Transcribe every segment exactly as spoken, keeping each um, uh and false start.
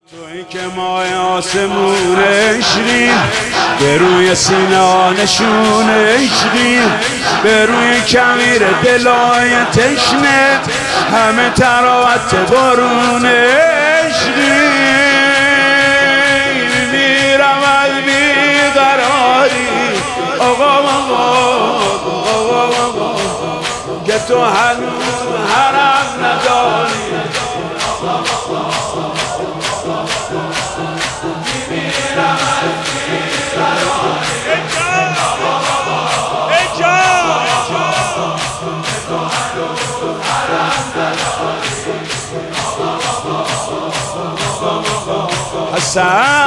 تویی که ماه آسمون عشقی به روی سینه نشون عشقی به روی کمیر دلای تشنه همه تراوت بارون عشقی میرم از بیقراری آقا آقا آقا که تو هنوز حرم نداری حسن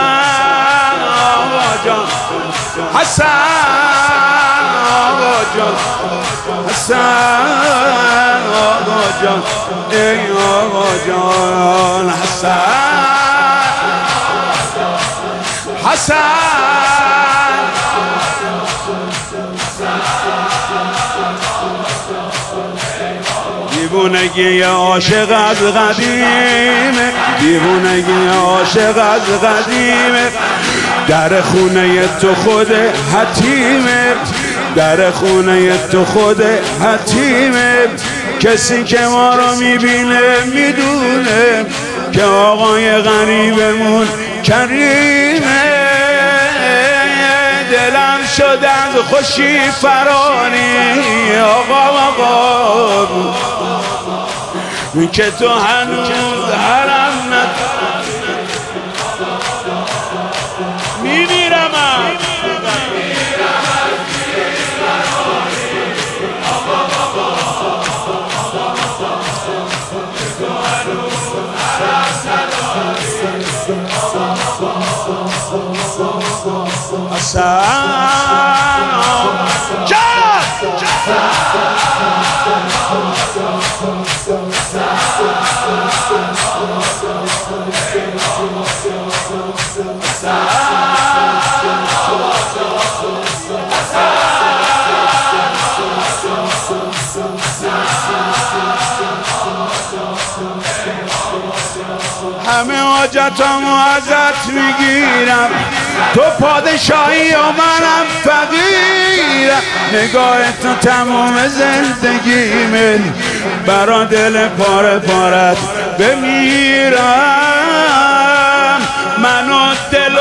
آقا جان حسن آقا جان حسن آقا جان ای آقا جان حسن حسن دیوونگی عاشق از قدیمه دیوونگی عاشق از قدیمه در خونه تو خود حتیمه در خونه تو خود حتیمه کسی که ما رو میبینه میدونه که آقای غریبمون کریمه دلم شده از خوشی فراری آقا آقا که تو هنوز حرم نداری میمیرم حسن همه حاجتامو ازت میگیرم تو پادشاهی و منم فقیرم نگاه تو تمام زندگیمه برا دل پاره پارت بمیرم منو دل و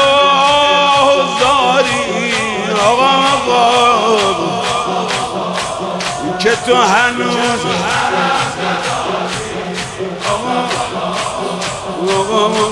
آزاری آقا آقا که تو هنوز آقا